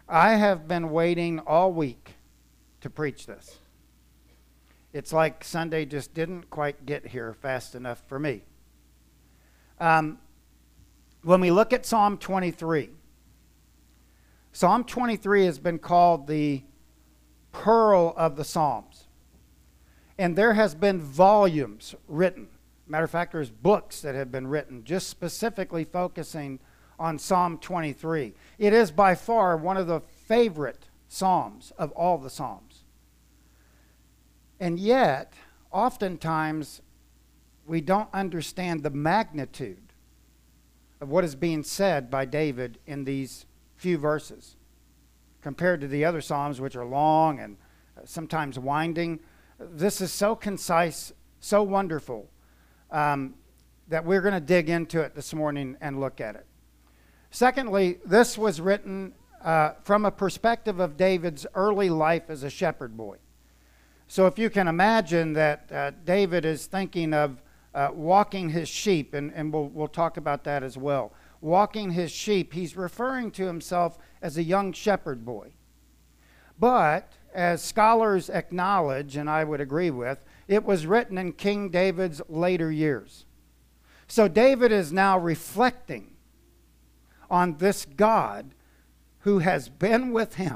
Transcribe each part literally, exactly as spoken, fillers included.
I have been waiting all week to preach this. It's like Sunday just didn't quite get here fast enough for me. Um, when we look at Psalm twenty-three, Psalm twenty-three has been called the pearl of the Psalms. And there has been volumes written. Matter of fact, there's books that have been written just specifically focusing on Psalm twenty-three. It is by far one of the favorite Psalms of all the Psalms. And yet, oftentimes, we don't understand the magnitude of what is being said by David in these few verses compared to the other Psalms, which are long and sometimes winding. This is so concise, so wonderful, um, that we're going to dig into it this morning and look at it. Secondly, this was written uh, from a perspective of David's early life as a shepherd boy. So if you can imagine that uh, David is thinking of uh, walking his sheep, and, and we'll, we'll talk about that as well. Walking his sheep, he's referring to himself as a young shepherd boy. But as scholars acknowledge, and I would agree with, it was written in King David's later years. So David is now reflecting on this God who has been with him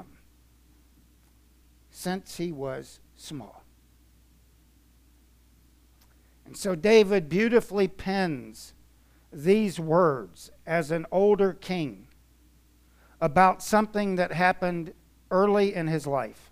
since he was small. And so David beautifully pens these words as an older king about something that happened early in his life.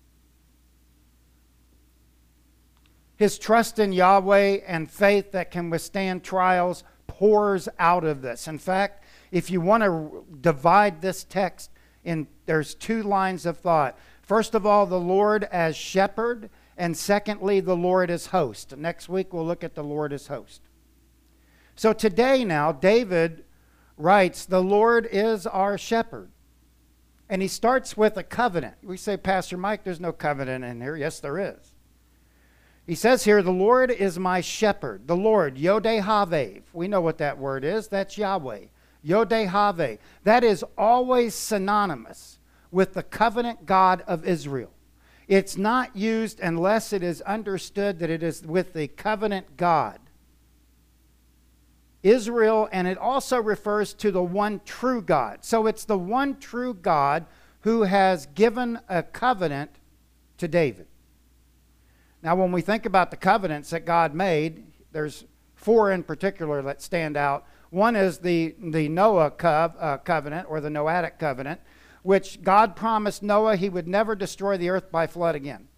His trust in Yahweh and faith that can withstand trials pours out of this. In fact, if you want to divide this text in, there's two lines of thought. First of all, the Lord as shepherd, and secondly, the Lord as host. Next week we'll look at the Lord as host. So today now, David writes, the Lord is our shepherd. And he starts with a covenant. We say, Pastor Mike, there's no covenant in here. Yes, there is. He says here, the Lord is my shepherd. The Lord, Yod-Heh-Vav. We know what that word is. That's Yahweh. Yod-Heh-Vav. That is always synonymous with the covenant God of Israel. It's not used unless it is understood that it is with the covenant God, Israel, and it also refers to the one true God. So it's the one true God who has given a covenant to David. Now, when we think about the covenants that God made, there's four in particular that stand out. One is the, the Noah cov, uh, covenant, or the Noahic covenant, which God promised Noah he would never destroy the earth by flood again.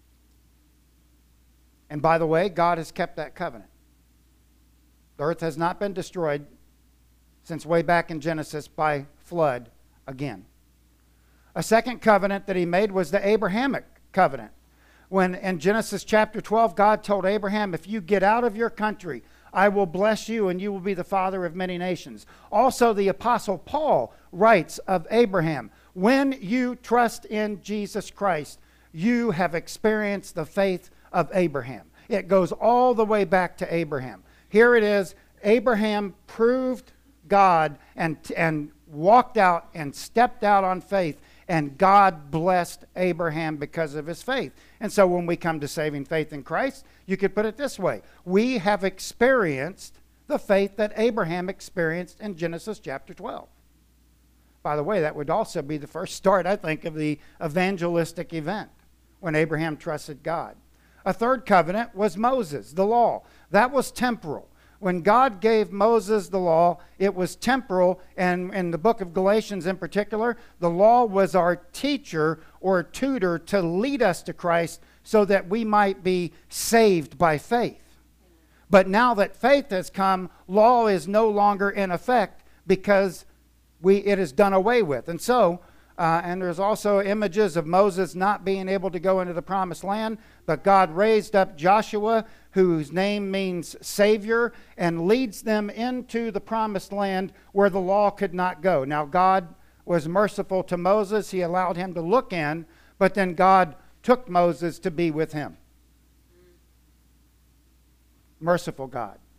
And by the way, God has kept that covenant. The earth has not been destroyed since way back in Genesis by flood again. A second covenant that he made was the Abrahamic covenant. When in Genesis chapter twelve, God told Abraham, if you get out of your country, I will bless you and you will be the father of many nations. Also, the Apostle Paul writes of Abraham, when you trust in Jesus Christ, you have experienced the faith of Abraham. It goes all the way back to Abraham. Here it is, Abraham proved God and, and walked out and stepped out on faith, and God blessed Abraham because of his faith. And so when we come to saving faith in Christ, you could put it this way. We have experienced the faith that Abraham experienced in Genesis chapter twelve. By the way, that would also be the first start, I think, of the evangelistic event when Abraham trusted God. A third covenant was Moses, the law. That was temporal. When God gave Moses the law, it was temporal, and in the book of Galatians in particular, the law was our teacher or tutor to lead us to Christ so that we might be saved by faith. But now that faith has come, law is no longer in effect because we it is done away with. And so, uh, and there's also images of Moses not being able to go into the promised land, but God raised up Joshua, whose name means Savior, and leads them into the promised land where the law could not go. Now, God was merciful to Moses. He allowed him to look in, but then God took Moses to be with him. Merciful God.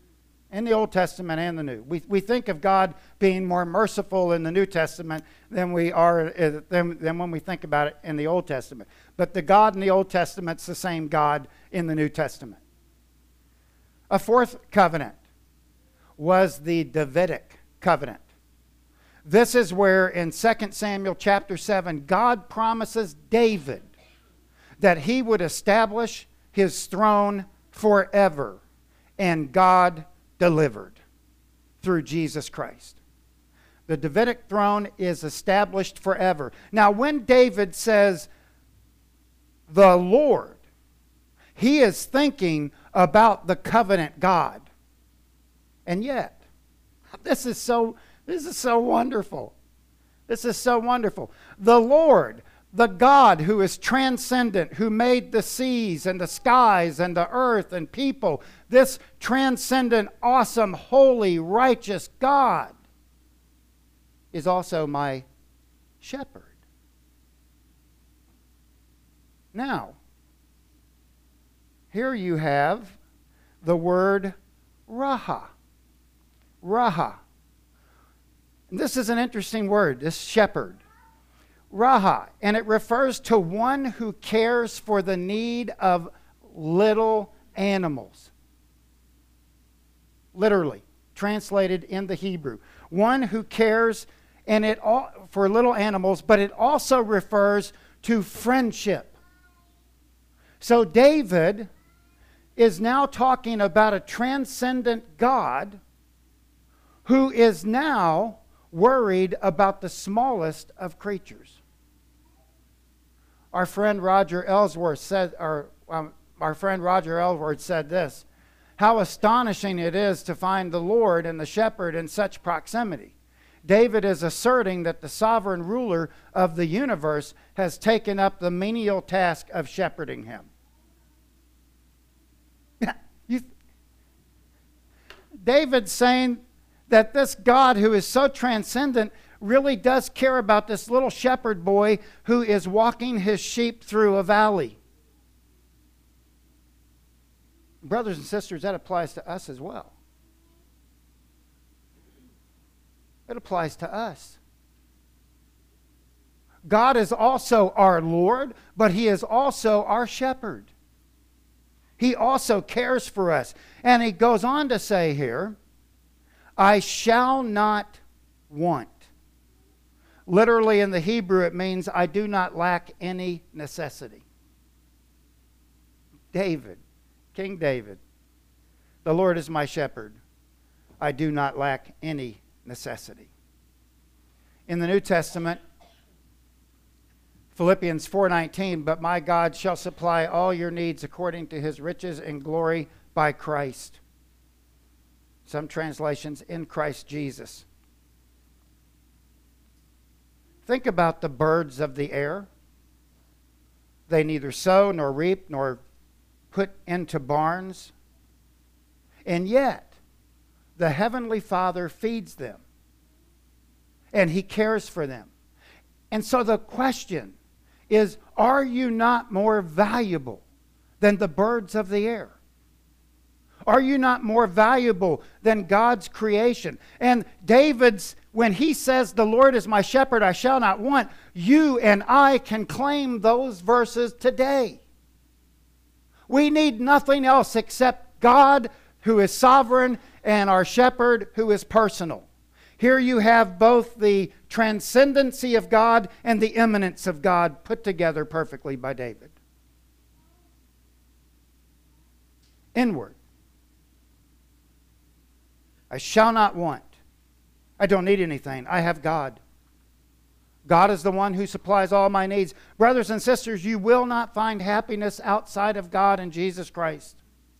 in the Old Testament and the New. We, we think of God being more merciful in the New Testament than we are uh, than, than when we think about it in the Old Testament. But the God in the Old Testament's the same God in the New Testament. A fourth covenant was the Davidic covenant. This is where in Second Samuel chapter seven, God promises David that he would establish his throne forever, and God delivered through Jesus Christ. The Davidic throne is established forever. Now, when David says the Lord, he is thinking about the covenant God. And yet, this is so this is so wonderful. This is so wonderful. The Lord, the God who is transcendent, who made the seas and the skies and the earth and people, this transcendent, awesome, holy, righteous God is also my shepherd. Now, here you have the word Raha. Raha. And this is an interesting word, this shepherd. Raha, and it refers to one who cares for the need of little animals. Literally, translated in the Hebrew. One who cares and it all, for little animals, but it also refers to friendship. So David is now talking about a transcendent God who is now worried about the smallest of creatures. Our friend Roger Ellsworth said, or um, our friend Roger Ellsworth said this: "How astonishing it is to find the Lord and the shepherd in such proximity." David is asserting that the sovereign ruler of the universe has taken up the menial task of shepherding him. you, David's saying that this God who is so transcendent really does care about this little shepherd boy who is walking his sheep through a valley. Brothers and sisters, that applies to us as well. It applies to us. God is also our Lord, but He is also our shepherd. He also cares for us. And He goes on to say here, I shall not want. Literally in the Hebrew it means I do not lack any necessity. David, King David, the Lord is my shepherd. I do not lack any necessity. In the New Testament, Philippians four nineteen, but my God shall supply all your needs according to His riches and glory by Christ. Some translations, in Christ Jesus. Think about the birds of the air. They neither sow nor reap nor put into barns. And yet, the Heavenly Father feeds them. And He cares for them. And so the question is, are you not more valuable than the birds of the air? Are you not more valuable than God's creation? And David's, when he says, the Lord is my shepherd, I shall not want, you and I can claim those verses today. We need nothing else except God, who is sovereign, and our shepherd, who is personal. Here you have both the transcendency of God and the immanence of God put together perfectly by David. Inward. I shall not want. I don't need anything. I have God. God is the one who supplies all my needs. Brothers and sisters, you will not find happiness outside of God and Jesus Christ.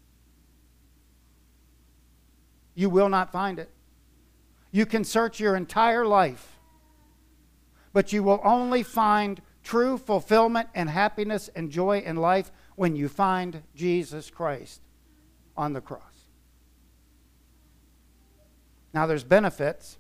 You will not find it. You can search your entire life, but you will only find true fulfillment and happiness and joy in life when you find Jesus Christ on the cross. Now there's benefits.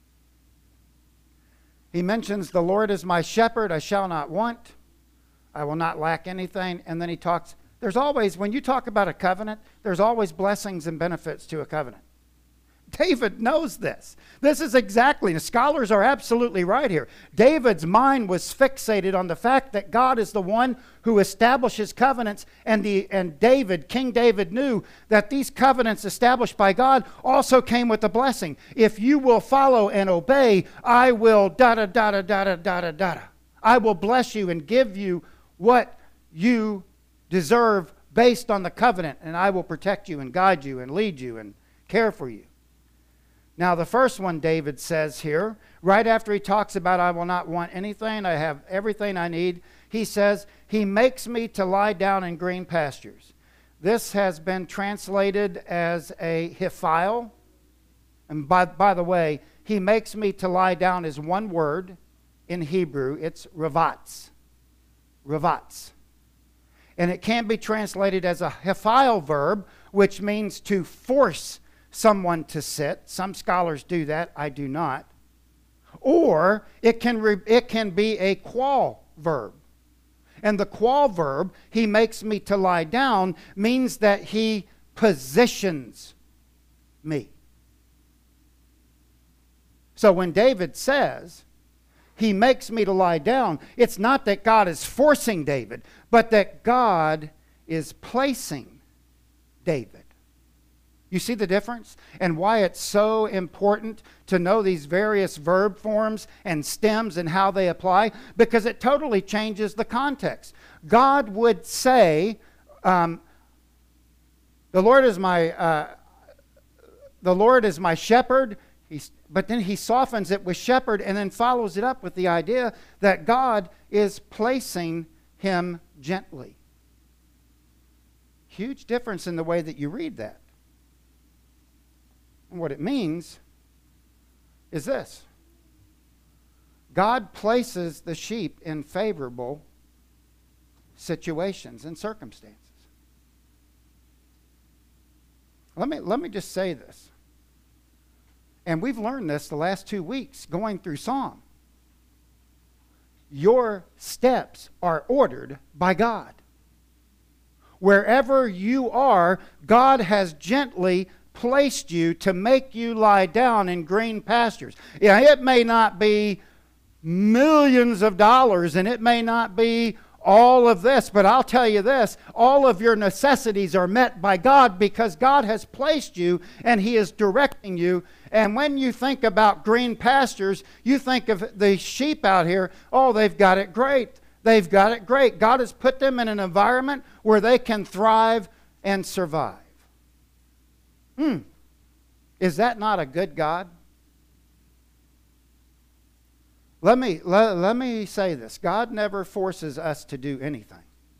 He mentions, the Lord is my shepherd, I shall not want. I will not lack anything. And then he talks, there's always, when you talk about a covenant, there's always blessings and benefits to a covenant. David knows this. This is exactly, the scholars are absolutely right here. David's mind was fixated on the fact that God is the one who establishes covenants, and, the, and David, King David, knew that these covenants established by God also came with a blessing. If you will follow and obey, I will da-da-da-da-da-da-da-da-da. I will bless you and give you what you deserve based on the covenant, and I will protect you and guide you and lead you and care for you. Now, the first one David says here, right after he talks about I will not want anything, I have everything I need, he says, he makes me to lie down in green pastures. This has been translated as a hiphil. And by, by the way, he makes me to lie down is one word in Hebrew. It's ravatz. Ravatz. And it can be translated as a hiphil verb, which means to force someone to sit. Some scholars do that. I do not. Or it can, re, it can be a qual verb. And the qual verb, he makes me to lie down, means that he positions me. So when David says, he makes me to lie down, it's not that God is forcing David, but that God is placing David. You see the difference? And why it's so important to know these various verb forms and stems and how they apply? Because it totally changes the context. God would say, um, the Lord is my uh, the Lord is my shepherd. He's, but then he softens it with shepherd and then follows it up with the idea that God is placing him gently. Huge difference in the way that you read that. And what it means is this. God places the sheep in favorable situations and circumstances. Let me, let me just say this. And we've learned this the last two weeks going through Psalm. Your steps are ordered by God. Wherever you are, God has gently placed you to make you lie down in green pastures. Yeah, it may not be millions of dollars and it may not be all of this, but I'll tell you this, all of your necessities are met by God because God has placed you and he is directing you. And when you think about green pastures, you think of the sheep out here, oh, they've got it great. They've got it great. God has put them in an environment where they can thrive and survive. Hmm. Is that not a good God? Let me, let, let me say this. God never forces us to do anything.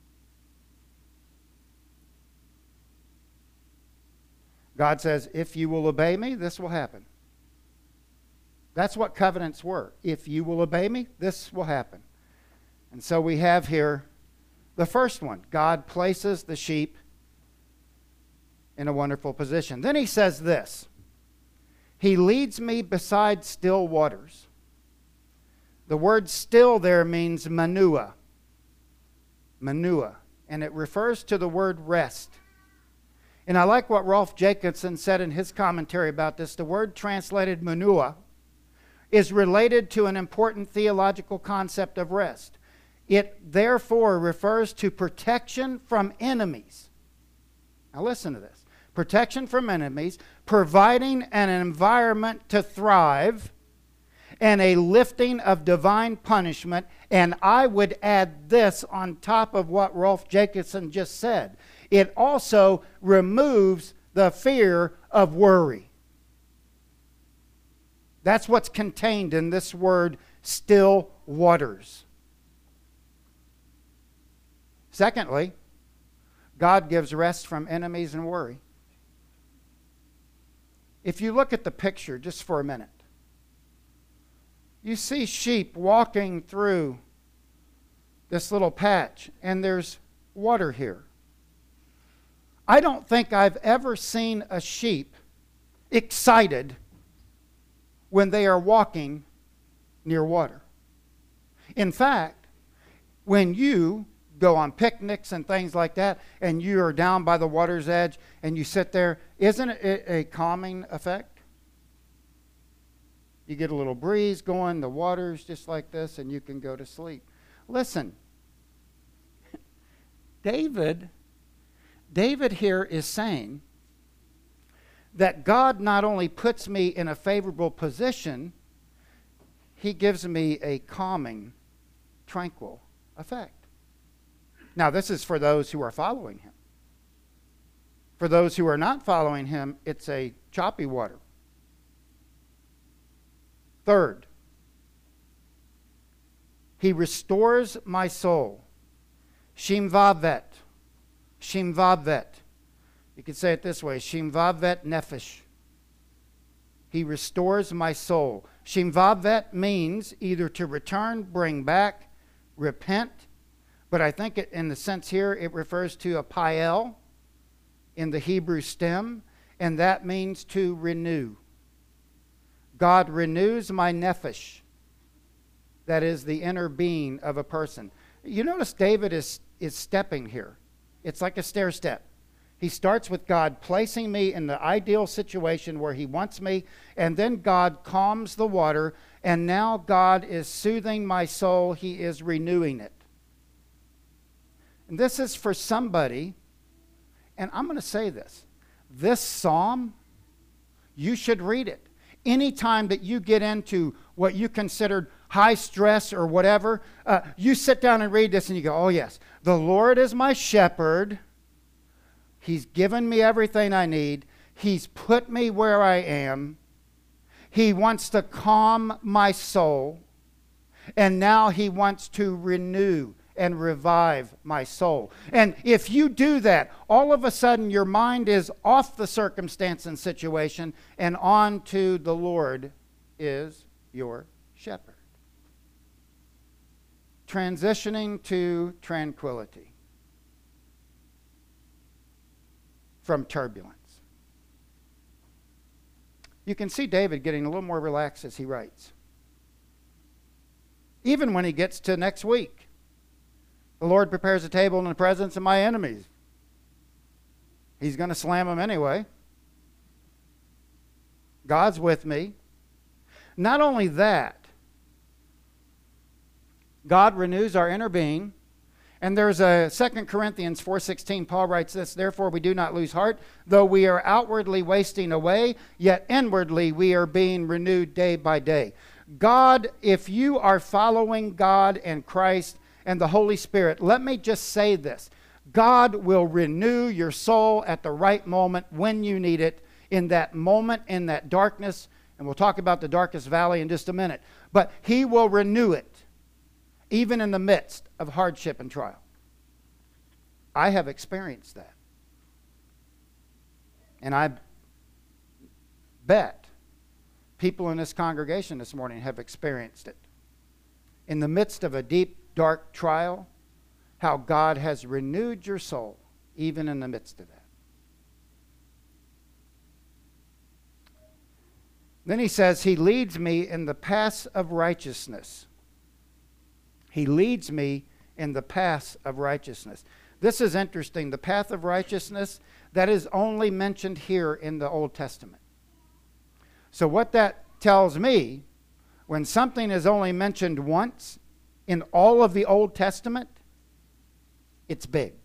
God says, if you will obey me, this will happen. That's what covenants were. If you will obey me, this will happen. And so we have here the first one. God places the sheep in a wonderful position. Then he says this. He leads me beside still waters. The word still there means manua. Manua. And it refers to the word rest. And I like what Rolf Jacobson said in his commentary about this. The word translated manua is related to an important theological concept of rest. It therefore refers to protection from enemies. Now listen to this. Protection from enemies, providing an environment to thrive, and a lifting of divine punishment. And I would add this on top of what Rolf Jacobson just said. It also removes the fear of worry. That's what's contained in this word, still waters. Secondly, God gives rest from enemies and worry. If you look at the picture just for a minute, you see sheep walking through this little patch, and there's water here. I don't think I've ever seen a sheep excited when they are walking near water. In fact, when you go on picnics and things like that, and you are down by the water's edge, and you sit there, isn't it a calming effect? You get a little breeze going, the water's just like this, and you can go to sleep. Listen, David, David here is saying that God not only puts me in a favorable position, he gives me a calming, tranquil effect. Now, this is for those who are following him. For those who are not following him, it's a choppy water. Third, he restores my soul. Shimvavet. Shimvavet. You could say it this way. Shimvavet nefesh. He restores my soul. Shimvavet means either to return, bring back, repent. But I think it, in the sense here, it refers to a pael in the Hebrew stem. And that means to renew. God renews my nefesh. That is the inner being of a person. You notice David is, is stepping here. It's like a stair step. He starts with God placing me in the ideal situation where he wants me, and then God calms the water, and now God is soothing my soul. He is renewing it. And this is for somebody, and I'm going to say this. This psalm, you should read it. Anytime that you get into what you considered high stress or whatever, uh, you sit down and read this and you go, oh yes, the Lord is my shepherd. He's given me everything I need. He's put me where I am. He wants to calm my soul. And now he wants to renew and revive my soul. And if you do that, all of a sudden your mind is off the circumstance and situation and on to the Lord is your shepherd. Transitioning to tranquility from turbulence. You can see David getting a little more relaxed as he writes. Even when he gets to next week. The Lord prepares a table in the presence of my enemies. He's going to slam them anyway. God's with me. Not only that, God renews our inner being. And there's a Second Corinthians four sixteen, Paul writes this, therefore we do not lose heart, though we are outwardly wasting away, yet inwardly we are being renewed day by day. God, if you are following God and Christ and the Holy Spirit, let me just say this. God will renew your soul at the right moment when you need it, in that moment, in that darkness. And we'll talk about the darkest valley in just a minute. But he will renew it, even in the midst of hardship and trial. I have experienced that. And I bet people in this congregation this morning have experienced it. In the midst of a deep, dark trial, how God has renewed your soul, even in the midst of that. Then he says, he leads me in the paths of righteousness. He leads me in the paths of righteousness. This is interesting. The path of righteousness, that is only mentioned here in the Old Testament. So what that tells me, when something is only mentioned once in all of the Old Testament, it's big.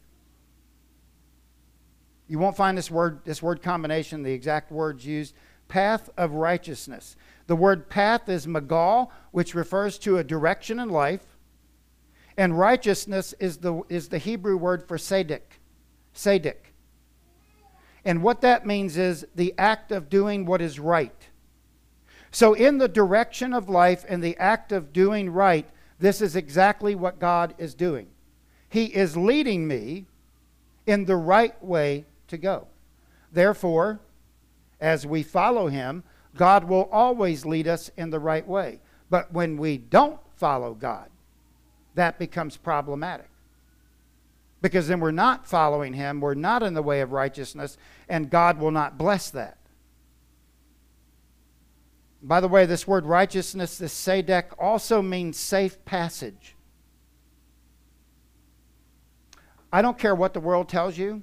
You won't find this word, this word combination, the exact words used. Path of righteousness. The word path is magal, which refers to a direction in life. And righteousness is the, is the Hebrew word for sadik. Sadik. And what that means is the act of doing what is right. So in the direction of life and the act of doing right, this is exactly what God is doing. He is leading me in the right way to go. Therefore, as we follow him, God will always lead us in the right way. But when we don't follow God, that becomes problematic. Because then we're not following him, we're not in the way of righteousness, and God will not bless that. By the way, this word righteousness, this sadek, also means safe passage. I don't care what the world tells you,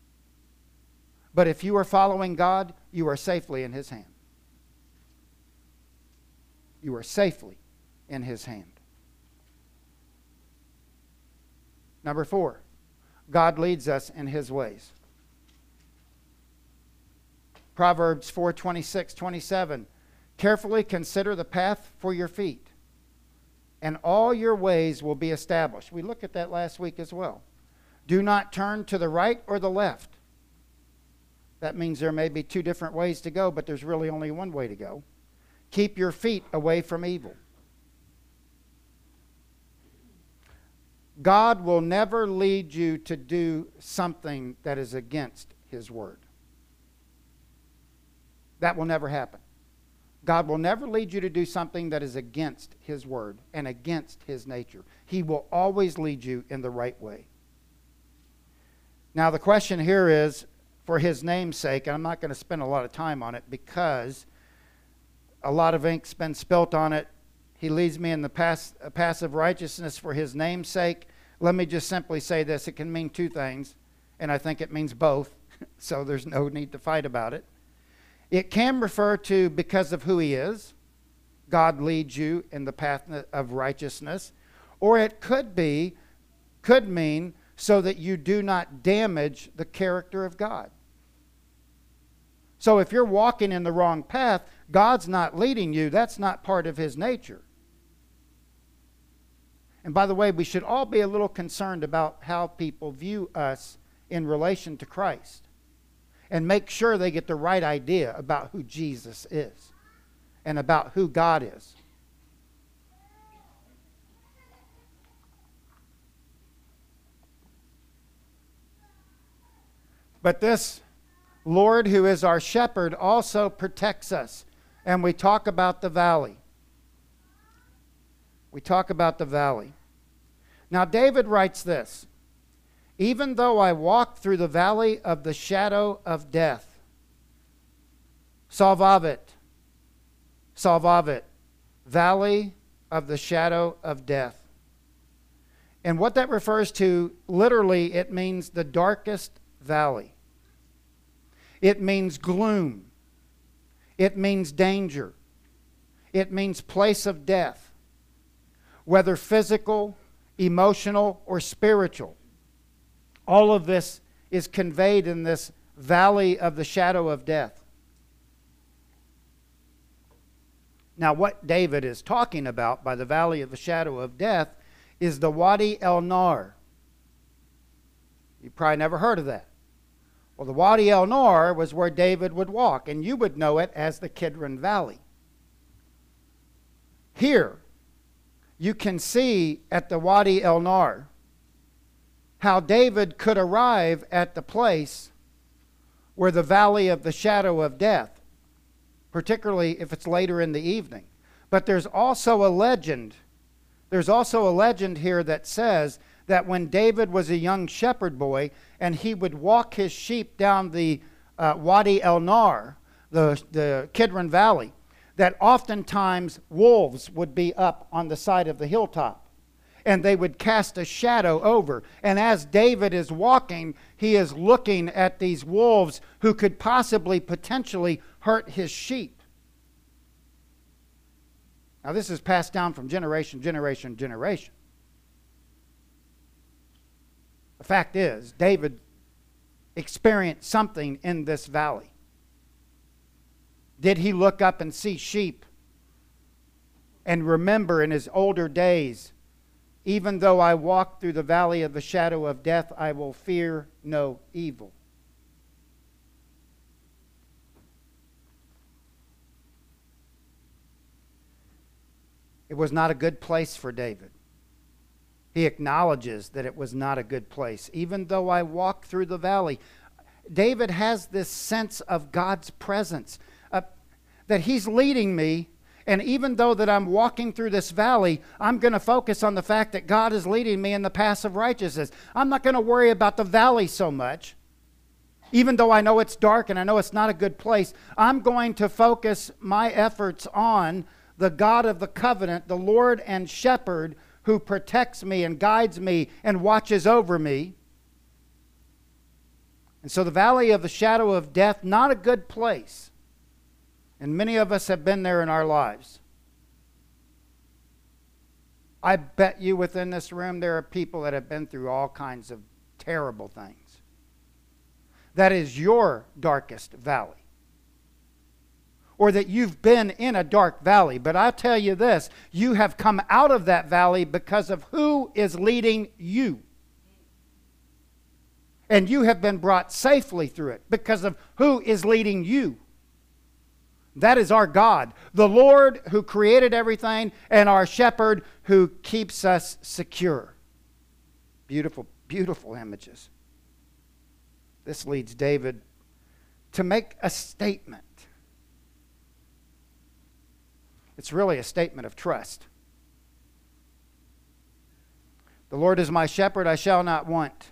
but if you are following God, you are safely in his hand. You are safely in his hand. Number four, God leads us in his ways. Proverbs four, twenty-six, twenty-seven. Carefully consider the path for your feet, and all your ways will be established. We looked at that last week as well. Do not turn to the right or the left. That means there may be two different ways to go, but there's really only one way to go. Keep your feet away from evil. God will never lead you to do something that is against his word. That will never happen. God will never lead you to do something that is against his word and against his nature. He will always lead you in the right way. Now the question here is, for his name's sake, and I'm not going to spend a lot of time on it because a lot of ink's been spilt on it. He leads me in the pass, uh, passive righteousness for his name's sake. Let me just simply say this. It can mean two things, and I think it means both, so there's no need to fight about it. It can refer to because of who he is. God leads you in the path of righteousness. Or it could be, could mean, so that you do not damage the character of God. So if you're walking in the wrong path, God's not leading you. That's not part of his nature. And by the way, we should all be a little concerned about how people view us in relation to Christ. And make sure they get the right idea about who Jesus is and about who God is. But this Lord who is our shepherd also protects us. And we talk about the valley. We talk about the valley. Now David writes this. Even though I walk through the valley of the shadow of death. Salvavit. Salvavit. Valley of the shadow of death. And what that refers to, literally, it means the darkest valley. It means gloom. It means danger. It means place of death. Whether physical, emotional, or spiritual. All of this is conveyed in this valley of the shadow of death. Now, what David is talking about by the valley of the shadow of death is the Wadi El Nar. You probably never heard of that. Well, the Wadi El Nar was where David would walk, and you would know it as the Kidron Valley. Here, you can see at the Wadi El Nar how David could arrive at the place where the valley of the shadow of death, particularly if it's later in the evening. But there's also a legend. There's also a legend here that says that when David was a young shepherd boy and he would walk his sheep down the uh, Wadi El Nar, the, the Kidron Valley, that oftentimes wolves would be up on the side of the hilltop. And they would cast a shadow over. And as David is walking, he is looking at these wolves who could possibly, potentially hurt his sheep. Now this is passed down from generation, generation, generation. The fact is, David experienced something in this valley. Did he look up and see sheep and remember in his older days, even though I walk through the valley of the shadow of death, I will fear no evil? It was not a good place for David. He acknowledges that it was not a good place. Even though I walk through the valley, David has this sense of God's presence, uh, that he's leading me. And even though that I'm walking through this valley, I'm going to focus on the fact that God is leading me in the path of righteousness. I'm not going to worry about the valley so much. Even though I know it's dark and I know it's not a good place, I'm going to focus my efforts on the God of the covenant, the Lord and Shepherd, who protects me and guides me and watches over me. And so the valley of the shadow of death, not a good place. And many of us have been there in our lives. I bet you within this room there are people that have been through all kinds of terrible things. That is your darkest valley. Or that you've been in a dark valley. But I'll tell you this, you have come out of that valley because of who is leading you. And you have been brought safely through it because of who is leading you. That is our God, the Lord who created everything, and our shepherd who keeps us secure. Beautiful, beautiful images. This leads David to make a statement. It's really a statement of trust. The Lord is my shepherd, I shall not want.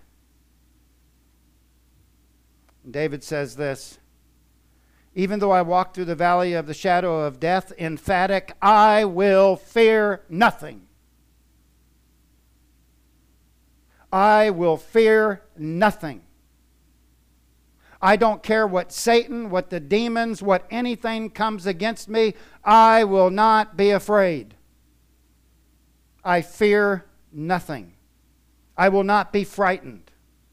And David says this, even though I walk through the valley of the shadow of death, emphatic, I will fear nothing. I will fear nothing. I don't care what Satan, what the demons, what anything comes against me. I will not be afraid. I fear nothing. I will not be frightened.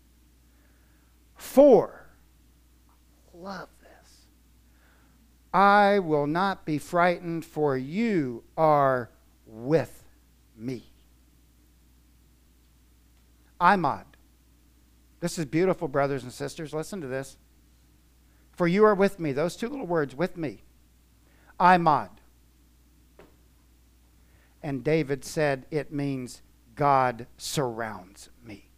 For, love this, I will not be frightened, for you are with me. Imad. This is beautiful, brothers and sisters. Listen to this. For you are with me. Those two little words, with me. Imad. And David said it means God surrounds me.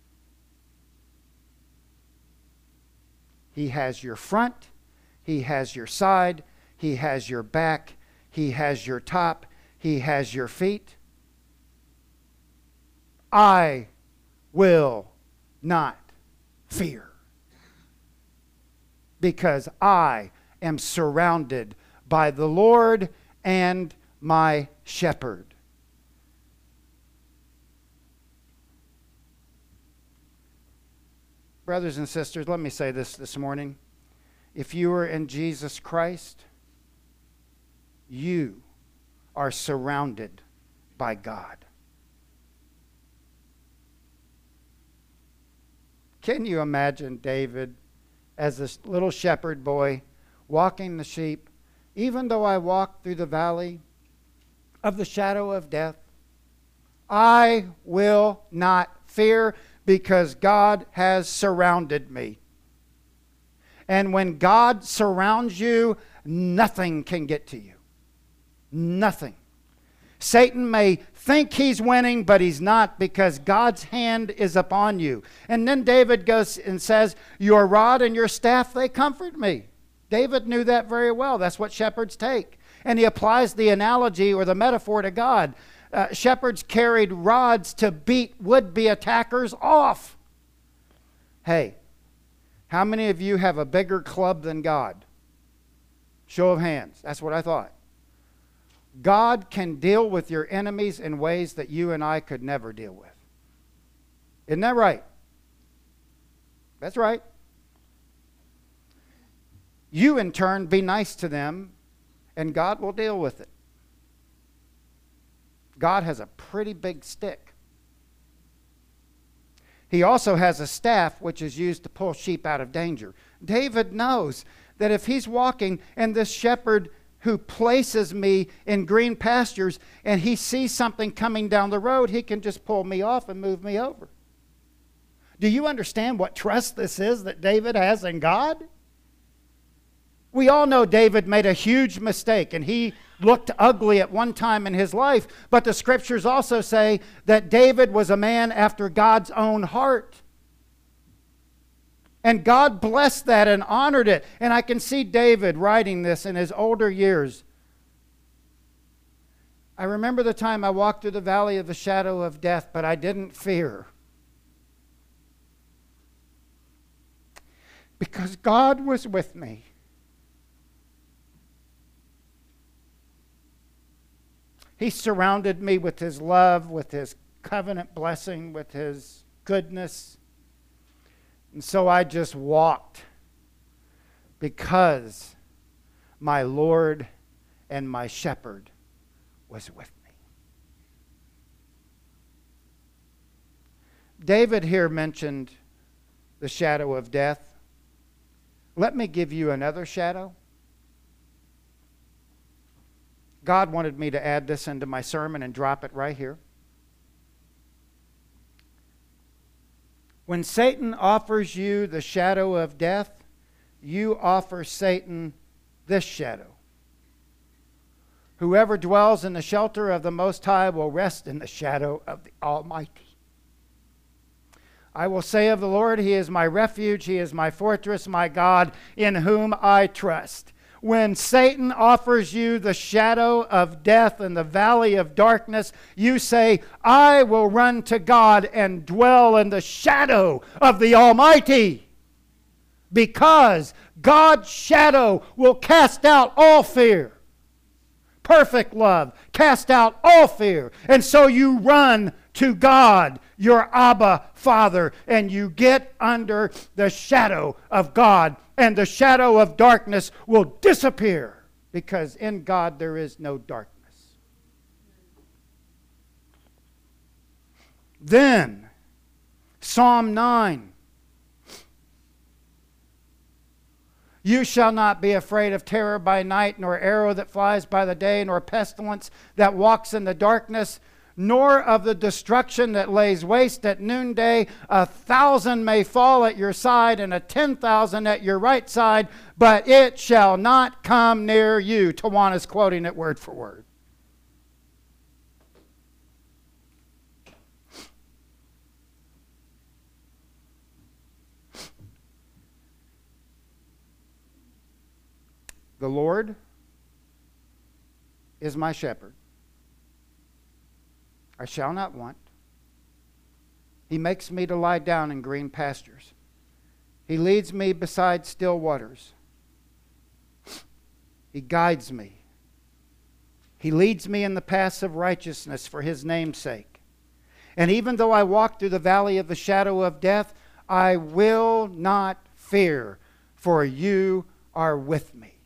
He has your front. He has your side. He has your back. He has your top. He has your feet. I will not fear, because I am surrounded by the Lord and my shepherd. Brothers and sisters, let me say this this morning. If you are in Jesus Christ, you are surrounded by God. Can you imagine David as this little shepherd boy walking the sheep? Even though I walk through the valley of the shadow of death, I will not fear, because God has surrounded me. And when God surrounds you, nothing can get to you. Nothing. Satan may think he's winning, but he's not, because God's hand is upon you. And then David goes and says, your rod and your staff, they comfort me. David knew that very well. That's what shepherds take. And he applies the analogy or the metaphor to God. Uh, shepherds carried rods to beat would-be attackers off. Hey, how many of you have a bigger club than God? Show of hands. That's what I thought. God can deal with your enemies in ways that you and I could never deal with. Isn't that right? That's right. You, in turn, be nice to them, and God will deal with it. God has a pretty big stick. He also has a staff which is used to pull sheep out of danger. David knows that if he's walking and this shepherd who places me in green pastures and he sees something coming down the road, he can just pull me off and move me over. Do you understand what trust this is that David has in God? We all know David made a huge mistake and he looked ugly at one time in his life, but the scriptures also say that David was a man after God's own heart. And God blessed that and honored it. And I can see David writing this in his older years. I remember the time I walked through the valley of the shadow of death, but I didn't fear. Because God was with me. He surrounded me with His love, with His covenant blessing, with His goodness. And so I just walked because my Lord and my shepherd was with me. David here mentioned the shadow of death. Let me give you another shadow. God wanted me to add this into my sermon and drop it right here. When Satan offers you the shadow of death, you offer Satan this shadow. Whoever dwells in the shelter of the Most High will rest in the shadow of the Almighty. I will say of the Lord, He is my refuge, He is my fortress, my God, in whom I trust. When Satan offers you the shadow of death and the valley of darkness, you say, I will run to God and dwell in the shadow of the Almighty. Because God's shadow will cast out all fear. Perfect love cast out all fear. And so you run to God, your Abba Father, and you get under the shadow of God, and the shadow of darkness will disappear, because in God there is no darkness. Then, Psalm nine. You shall not be afraid of terror by night, nor arrow that flies by the day, nor pestilence that walks in the darkness, nor of the destruction that lays waste at noonday. A thousand may fall at your side, and a ten thousand at your right side, but it shall not come near you. Tawana's quoting it word for word. The Lord is my shepherd. I shall not want. He makes me to lie down in green pastures. He leads me beside still waters. He guides me. He leads me in the paths of righteousness for His name's sake. And even though I walk through the valley of the shadow of death, I will not fear, for you are with me.